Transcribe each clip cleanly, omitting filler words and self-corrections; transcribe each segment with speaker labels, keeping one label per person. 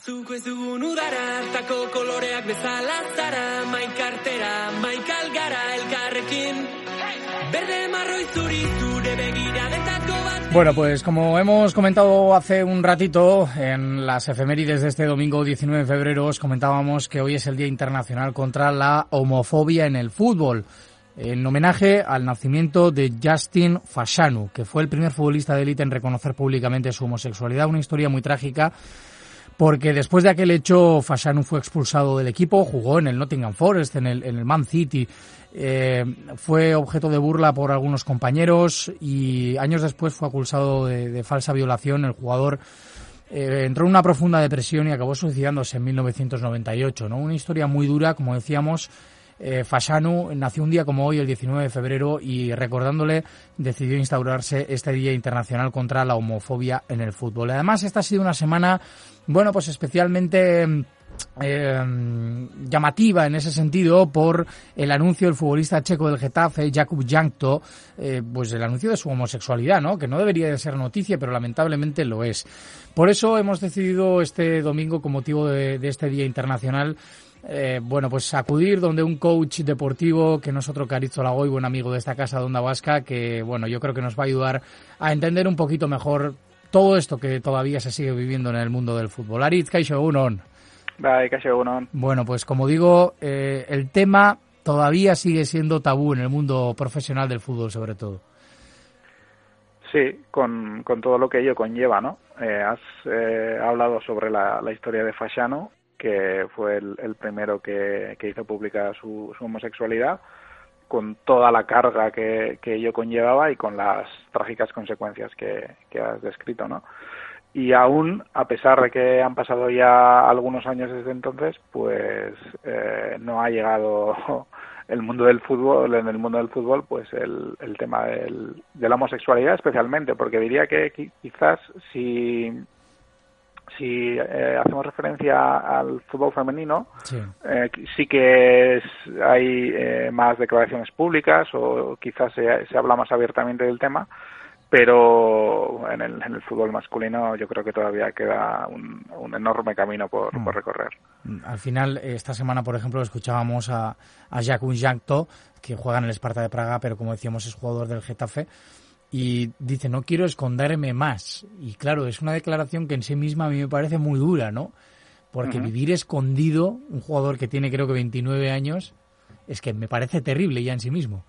Speaker 1: Zuk ez dugun udara, hartako koloreak bezala zara, maikartera, maikalgara elkarrekin, berde marroi zuri zure begiradetako bat.
Speaker 2: Bueno, pues como hemos comentado hace un ratito, en las efemérides de este domingo 19 de febrero os comentábamos que hoy es el Día Internacional contra la Homofobia en el Fútbol, en homenaje al nacimiento de Justin Fashanu, que fue el primer futbolista de élite en reconocer públicamente su homosexualidad, una historia muy trágica, porque después de aquel hecho Fashanu fue expulsado del equipo, jugó en el Nottingham Forest, en el Man City, fue objeto de burla por algunos compañeros y años después fue acusado de falsa violación. El jugador entró en una profunda depresión y acabó suicidándose en 1998, ¿no? Una historia muy dura, como decíamos. Fashanu nació un día como hoy, el 19 de febrero, y recordándole decidió instaurarse este Día Internacional contra la Homofobia en el fútbol. Además, esta ha sido una semana, bueno, pues especialmente llamativa en ese sentido por el anuncio del futbolista checo del Getafe, Jakub Jankto, pues el anuncio de su homosexualidad, ¿no? Que no debería de ser noticia, pero lamentablemente lo es. Por eso hemos decidido este domingo, con motivo de este Día Internacional, bueno, pues acudir donde un coach deportivo, que no es otro que Aritz Olagoy, buen amigo de esta casa de Onda Vasca, que bueno, yo creo que nos va a ayudar a entender un poquito mejor todo esto que todavía se sigue viviendo en el mundo del fútbol. Aritz, kaixo egunon.
Speaker 3: Bai, kaixo egunon.
Speaker 2: Bueno, pues como digo, el tema todavía sigue siendo tabú en el mundo profesional del fútbol, sobre todo.
Speaker 3: Sí, con todo lo que ello conlleva, ¿no? Has hablado sobre la historia de Fashanu, que fue el primero que hizo pública su homosexualidad, con toda la carga que ello conllevaba y con las trágicas consecuencias que has descrito, ¿no? Y aún, a pesar de que han pasado ya algunos años desde entonces, pues no ha llegado el mundo del fútbol, en el mundo del fútbol, pues el tema de la homosexualidad especialmente, porque diría que quizás si hacemos referencia al fútbol femenino, sí que hay más declaraciones públicas o quizás se habla más abiertamente del tema, pero en el fútbol masculino yo creo que todavía queda un enorme camino por recorrer.
Speaker 2: Al final, esta semana, por ejemplo, escuchábamos a Jakub Jankto, que juega en el Sparta de Praga, pero como decíamos es jugador del Getafe, y dice, no quiero esconderme más. Y claro, es una declaración que en sí misma a mí me parece muy dura, ¿no? Porque vivir escondido, un jugador que tiene creo que 29 años, es que me parece terrible ya en sí mismo.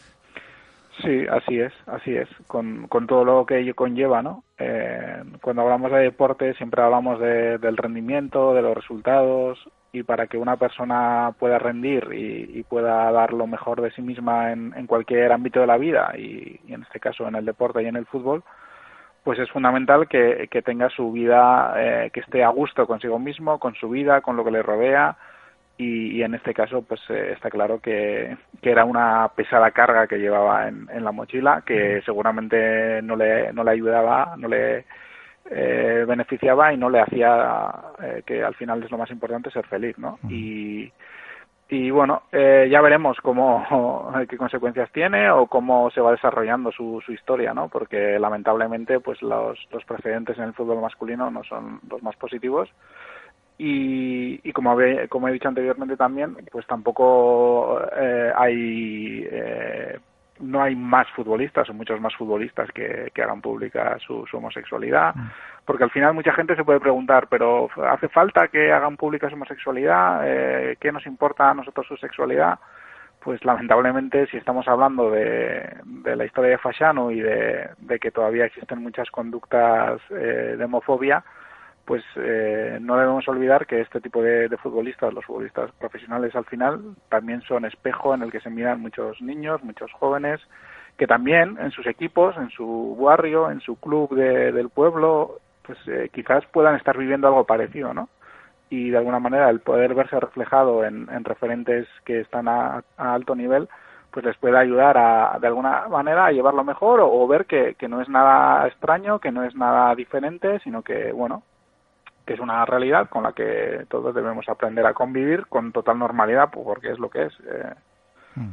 Speaker 3: Sí, así es, con todo lo que ello conlleva, ¿no? Cuando hablamos de deporte siempre hablamos del rendimiento, de los resultados, y para que una persona pueda rendir y pueda dar lo mejor de sí misma en cualquier ámbito de la vida, y en este caso en el deporte y en el fútbol, pues es fundamental que tenga su vida, que esté a gusto consigo mismo, con su vida, con lo que le rodea, y en este caso pues está claro que era una pesada carga que llevaba en la mochila, que seguramente no le ayudaba, no le beneficiaba y no le hacía, que al final es lo más importante, ser feliz, ¿no? Y bueno, ya veremos qué consecuencias tiene o cómo se va desarrollando su historia, ¿no? Porque lamentablemente pues los precedentes en el fútbol masculino no son los más positivos. Y como he dicho anteriormente también, pues tampoco no hay más futbolistas o muchos más futbolistas que hagan pública su homosexualidad, porque al final mucha gente se puede preguntar, pero ¿hace falta que hagan pública su homosexualidad? ¿Qué nos importa a nosotros su sexualidad? Pues lamentablemente, si estamos hablando de la historia de Fashanu y de que todavía existen muchas conductas de homofobia, pues no debemos olvidar que este tipo de futbolistas, los futbolistas profesionales, al final también son espejo en el que se miran muchos niños, muchos jóvenes, que también en sus equipos, en su barrio, en su club del pueblo, pues quizás puedan estar viviendo algo parecido, ¿no? Y de alguna manera el poder verse reflejado en referentes que están a alto nivel, pues les puede ayudar de alguna manera a llevarlo mejor o ver que no es nada extraño, que no es nada diferente, sino que, bueno, que es una realidad con la que todos debemos aprender a convivir con total normalidad, porque es lo que es.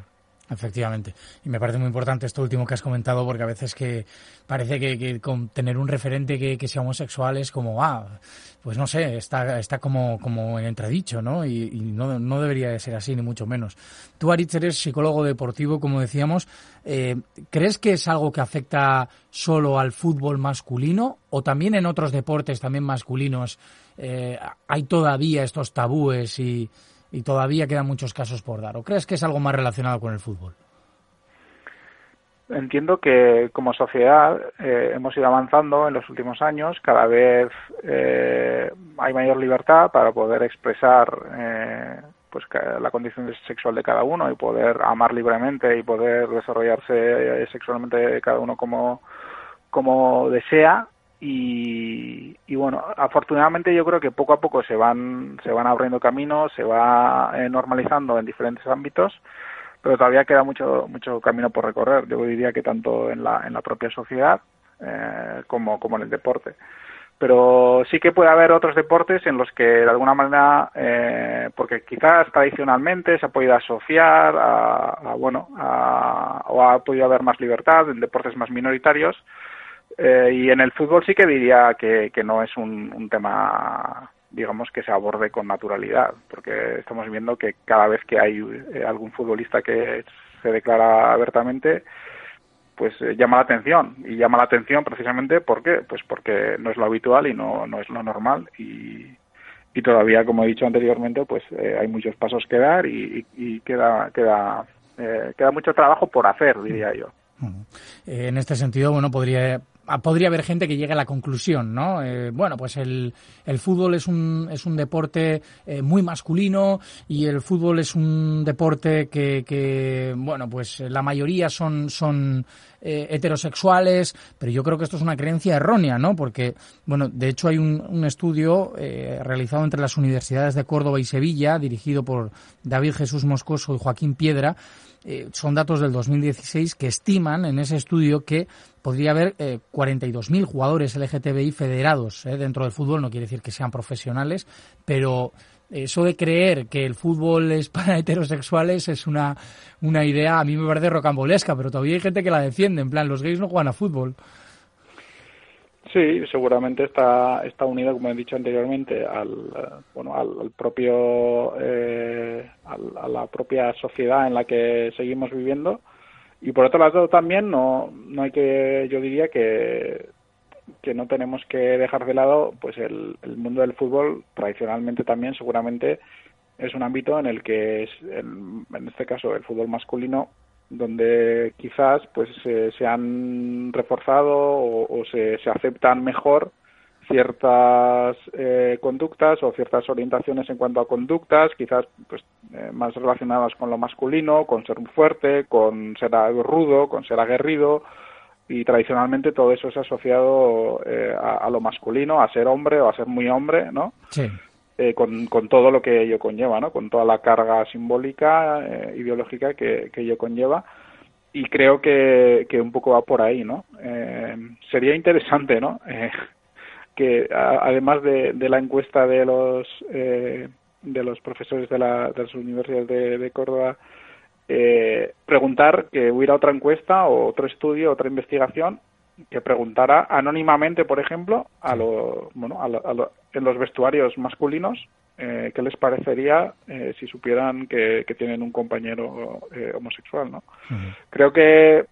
Speaker 2: Efectivamente. Y me parece muy importante esto último que has comentado, porque a veces que parece que con tener un referente que sea homosexual es como, pues no sé, está como en entredicho, ¿no? Y no debería de ser así, ni mucho menos. Tú, Aritz, eres psicólogo deportivo, como decíamos. ¿Crees que es algo que afecta solo al fútbol masculino o también en otros deportes también masculinos hay todavía estos tabúes y todavía quedan muchos casos por dar? ¿O crees que es algo más relacionado con el fútbol?
Speaker 3: Entiendo que como sociedad hemos ido avanzando en los últimos años. Cada vez hay mayor libertad para poder expresar pues la condición sexual de cada uno y poder amar libremente y poder desarrollarse sexualmente cada uno como desea. Y bueno, afortunadamente yo creo que poco a poco se van abriendo caminos, se va normalizando en diferentes ámbitos, pero todavía queda mucho camino por recorrer. Yo diría que tanto en la propia sociedad como en el deporte. Pero sí que puede haber otros deportes en los que de alguna manera, porque quizás tradicionalmente se ha podido asociar o ha podido haber más libertad en deportes más minoritarios. Y en el fútbol sí que diría que no es un tema, digamos, que se aborde con naturalidad, porque estamos viendo que cada vez que hay algún futbolista que se declara abiertamente, pues llama la atención, y llama la atención precisamente porque no es lo habitual y no es lo normal, y todavía, como he dicho anteriormente, pues hay muchos pasos que dar y queda mucho trabajo por hacer, diría yo.
Speaker 2: En este sentido, bueno, podría haber gente que llegue a la conclusión, ¿no? Bueno, pues el fútbol es un deporte muy masculino y el fútbol es un deporte que bueno, pues la mayoría son heterosexuales, pero yo creo que esto es una creencia errónea, ¿no? Porque, bueno, de hecho hay un estudio realizado entre las universidades de Córdoba y Sevilla, dirigido por David Jesús Moscoso y Joaquín Piedra. Son datos del 2016 que estiman en ese estudio que podría haber 42.000 jugadores LGTBI federados dentro del fútbol. No quiere decir que sean profesionales, pero eso de creer que el fútbol es para heterosexuales es una idea, a mí me parece rocambolesca, pero todavía hay gente que la defiende, en plan, los gays no juegan a fútbol.
Speaker 3: Sí, seguramente está unido, como he dicho anteriormente, al propio a la propia sociedad en la que seguimos viviendo. Y por otro lado también no hay que, yo diría que no tenemos que dejar de lado pues el mundo del fútbol. Tradicionalmente también seguramente es un ámbito en el que en este caso el fútbol masculino, donde quizás pues se han reforzado o se aceptan mejor ciertas conductas o ciertas orientaciones en cuanto a conductas, quizás pues más relacionadas con lo masculino, con ser fuerte, con ser rudo, con ser aguerrido, y tradicionalmente todo eso se ha asociado a lo masculino, a ser hombre o a ser muy hombre, ¿no?
Speaker 2: Sí.
Speaker 3: Con todo lo que ello conlleva, ¿no? Con toda la carga simbólica, ideológica que ello conlleva, y creo que un poco va por ahí, ¿no? Sería interesante, ¿no? Que además de la encuesta de los profesores de las universidades de Córdoba, preguntar, que hubiera otra encuesta o otro estudio, otra investigación que preguntara anónimamente, por ejemplo, en los vestuarios masculinos, qué les parecería si supieran que tienen un compañero homosexual, ¿no? Uh-huh. Creo que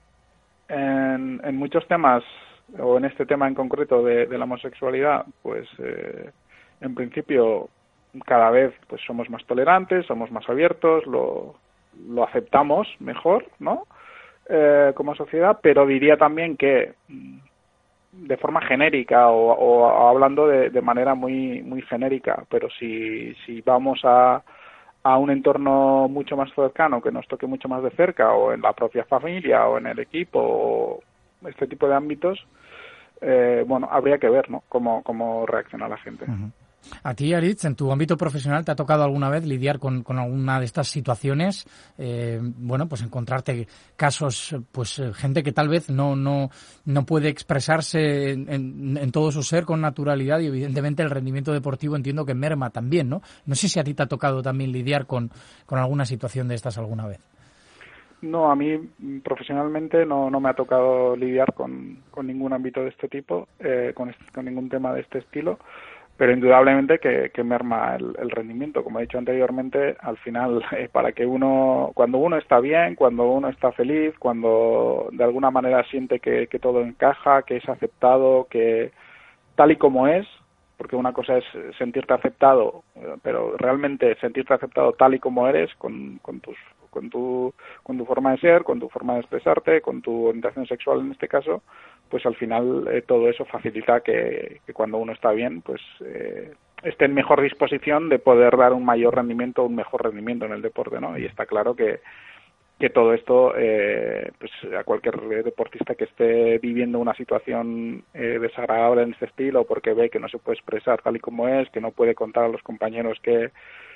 Speaker 3: en muchos temas, o en este tema en concreto de la homosexualidad, pues en principio cada vez pues somos más tolerantes, somos más abiertos, lo aceptamos mejor, ¿no? Como sociedad, pero diría también que de forma genérica o hablando de manera muy muy genérica, pero si vamos a un entorno mucho más cercano, que nos toque mucho más de cerca, o en la propia familia o en el equipo, o este tipo de ámbitos, bueno, habría que ver, ¿no? cómo reacciona la gente.
Speaker 2: Uh-huh. A ti, Aritz, en tu ámbito profesional, ¿te ha tocado alguna vez lidiar con alguna de estas situaciones? Bueno, pues encontrarte casos, pues gente que tal vez no puede expresarse en todo su ser con naturalidad, y evidentemente el rendimiento deportivo entiendo que merma también, ¿no? No sé si a ti te ha tocado también lidiar con alguna situación de estas alguna vez.
Speaker 3: No, a mí profesionalmente no me ha tocado lidiar con ningún ámbito de este tipo, con ningún tema de este estilo, pero indudablemente que merma el rendimiento. Como he dicho anteriormente, al final, para que cuando uno está bien, cuando uno está feliz, cuando de alguna manera siente que todo encaja, que es aceptado, que tal y como es, porque una cosa es sentirte aceptado, pero realmente sentirte aceptado tal y como eres, con tu forma de ser, con tu forma de expresarte, con tu orientación sexual en este caso, pues al final todo eso facilita que cuando uno está bien, pues esté en mejor disposición de poder dar un mejor rendimiento en el deporte, ¿no? Y está claro que todo esto, pues a cualquier deportista que esté viviendo una situación desagradable en este estilo, porque ve que no se puede expresar tal y como es, que no puede contar a los compañeros que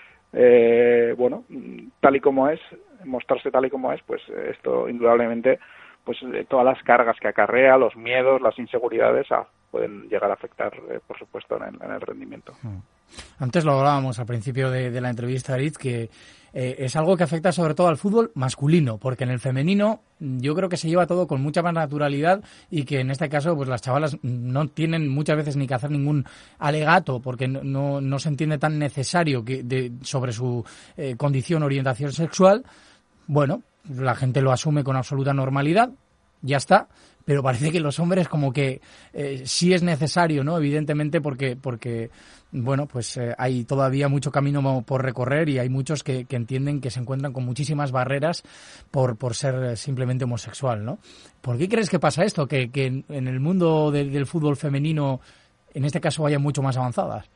Speaker 3: tal y como es, mostrarse tal y como es, pues esto indudablemente, pues todas las cargas que acarrea, los miedos, las inseguridades pueden llegar a afectar, por supuesto, en el rendimiento.
Speaker 2: Antes lo hablábamos al principio de la entrevista, Aritz, que es algo que afecta sobre todo al fútbol masculino, porque en el femenino yo creo que se lleva todo con mucha más naturalidad y que en este caso pues las chavalas no tienen muchas veces ni que hacer ningún alegato porque no se entiende tan necesario sobre su condición o orientación sexual. Bueno, la gente lo asume con absoluta normalidad, ya está, pero parece que los hombres como que sí es necesario, ¿no? Evidentemente porque bueno, pues hay todavía mucho camino por recorrer y hay muchos que entienden que se encuentran con muchísimas barreras por ser simplemente homosexual, ¿no? ¿Por qué crees que pasa esto? Que en el mundo del fútbol femenino, en este caso, vayan mucho más avanzadas.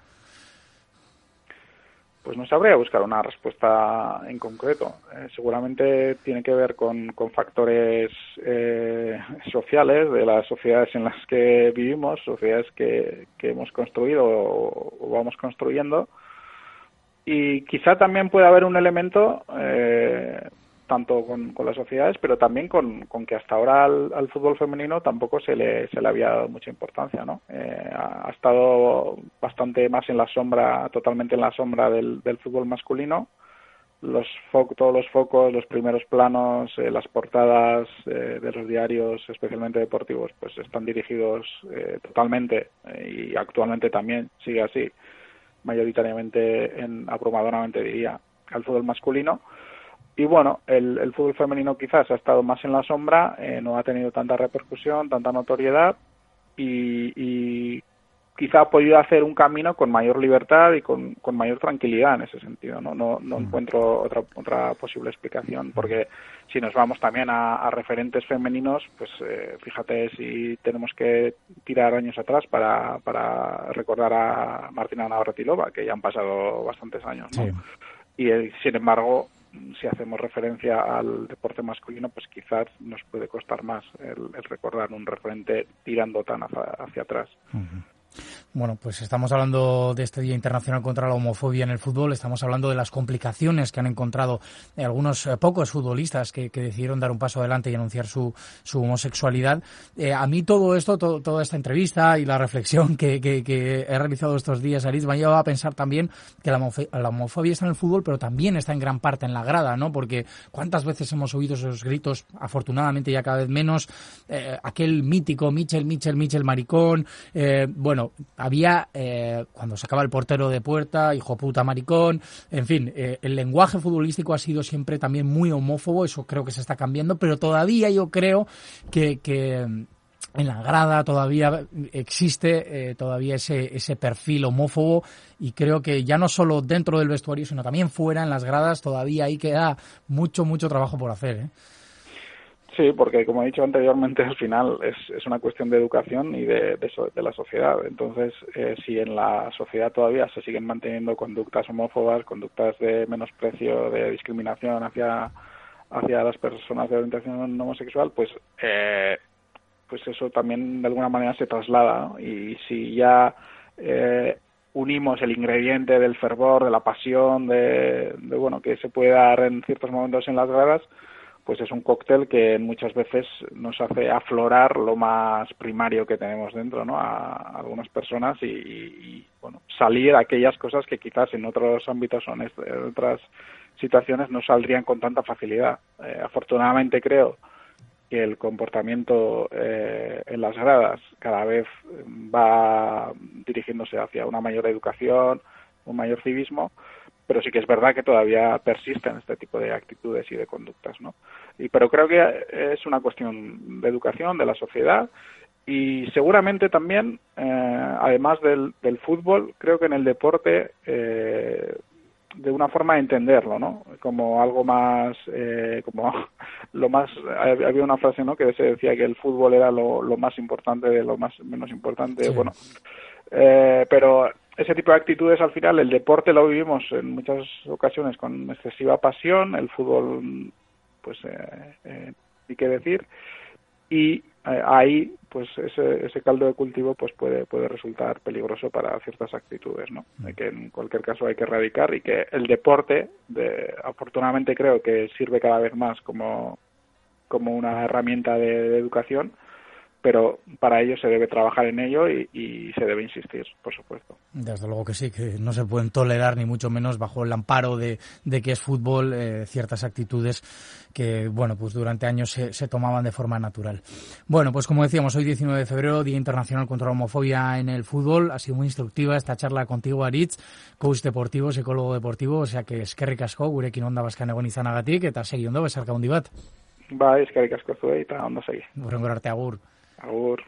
Speaker 3: Pues no sabría buscar una respuesta en concreto. Seguramente tiene que ver con factores sociales de las sociedades en las que vivimos, sociedades que hemos construido o vamos construyendo. Y quizá también puede haber un elemento, tanto con las sociedades, pero también con que hasta ahora al fútbol femenino tampoco se le había dado mucha importancia, ¿no? Ha estado bastante más en la sombra, totalmente en la sombra del fútbol masculino. Todos los focos, los primeros planos, las portadas de los diarios, especialmente deportivos, pues están dirigidos totalmente, y actualmente también sigue así, mayoritariamente, abrumadoramente diría, al fútbol masculino. Y bueno, el fútbol femenino quizás ha estado más en la sombra, no ha tenido tanta repercusión, tanta notoriedad y quizá ha podido hacer un camino con mayor libertad y con mayor tranquilidad en ese sentido. No encuentro otra posible explicación, porque si nos vamos también a referentes femeninos, pues fíjate si tenemos que tirar años atrás para recordar a Martina Navratilova, que ya han pasado bastantes años, ¿no? Sí. Y sin embargo, si hacemos referencia al deporte masculino, pues quizás nos puede costar más el recordar un referente tirando tan hacia atrás.
Speaker 2: Uh-huh. Bueno, pues estamos hablando de este Día Internacional contra la Homofobia en el fútbol, estamos hablando de las complicaciones que han encontrado algunos pocos futbolistas que decidieron dar un paso adelante y anunciar su homosexualidad. A mí todo esto, toda esta entrevista y la reflexión que he realizado estos días, Aritz, me ha llevado a pensar también que la homofobia está en el fútbol, pero también está en gran parte en la grada, ¿no? Porque cuántas veces hemos oído esos gritos, afortunadamente ya cada vez menos, aquel mítico Michel maricón, bueno, había, cuando sacaba el portero de puerta, hijo puta maricón, en fin, el lenguaje futbolístico ha sido siempre también muy homófobo, eso creo que se está cambiando, pero todavía yo creo que en la grada todavía existe todavía ese perfil homófobo y creo que ya no solo dentro del vestuario, sino también fuera, en las gradas, todavía ahí queda mucho trabajo por hacer, ¿eh?
Speaker 3: Sí, porque como he dicho anteriormente, al final es una cuestión de educación y de la sociedad. Entonces, si en la sociedad todavía se siguen manteniendo conductas homófobas, conductas de menosprecio, de discriminación hacia las personas de orientación homosexual, pues eso también de alguna manera se traslada, ¿no? Y si ya unimos el ingrediente del fervor, de la pasión, de que se puede dar en ciertos momentos en las gradas, pues es un cóctel que muchas veces nos hace aflorar lo más primario que tenemos dentro, ¿no? A algunas personas y salir aquellas cosas que quizás en otros ámbitos o en otras situaciones no saldrían con tanta facilidad. Afortunadamente creo que el comportamiento en las gradas cada vez va dirigiéndose hacia una mayor educación, un mayor civismo, pero sí que es verdad que todavía persisten este tipo de actitudes y de conductas, ¿no? Pero creo que es una cuestión de educación de la sociedad y seguramente también, además del fútbol, creo que en el deporte, de una forma de entenderlo, ¿no? Como algo más, como lo más, había una frase, ¿no? Que se decía que el fútbol era lo más importante de lo menos importante, sí. Bueno, pero ese tipo de actitudes, al final, el deporte lo vivimos en muchas ocasiones con excesiva pasión, el fútbol, pues, ni qué decir, y ahí, pues, ese caldo de cultivo, pues, puede resultar peligroso para ciertas actitudes, ¿no? Que en cualquier caso hay que erradicar y que el deporte, afortunadamente creo que sirve cada vez más como una herramienta de educación, pero para ello se debe trabajar en ello y se debe insistir, por supuesto.
Speaker 2: Desde luego que sí, que no se pueden tolerar ni mucho menos bajo el amparo de que es fútbol ciertas actitudes que, bueno, pues durante años se tomaban de forma natural. Bueno, pues como decíamos, hoy 19 de febrero, Día Internacional contra la Homofobia en el Fútbol. Ha sido muy instructiva esta charla contigo, Aritz, coach deportivo, psicólogo deportivo, o sea que eskerrik asko gurekin onda vaskan egon izanagatik eta segi ondo besarka handi bat.
Speaker 3: Bai, eskerrik asko zuei eta ondo segi.
Speaker 2: Hurrengora arte, agur.
Speaker 3: Agur.